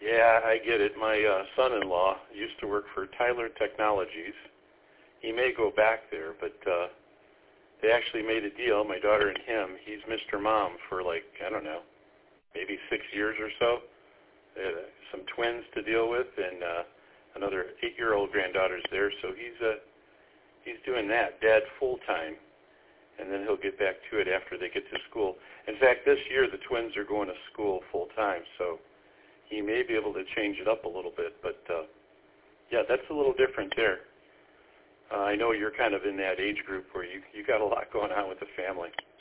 Yeah, I get it. My son-in-law used to work for Tyler Technologies. He may go back there, but they actually made a deal, my daughter and him. He's Mr. Mom for like, I don't know, maybe 6 years or so. Some twins to deal with, and another 8-year-old granddaughter's there. So he's doing that, Dad full-time, and then he'll get back to it after they get to school. In fact, this year the twins are going to school full-time, so he may be able to change it up a little bit. But, yeah, that's a little different there. I know you're kind of in that age group where you got a lot going on with the family.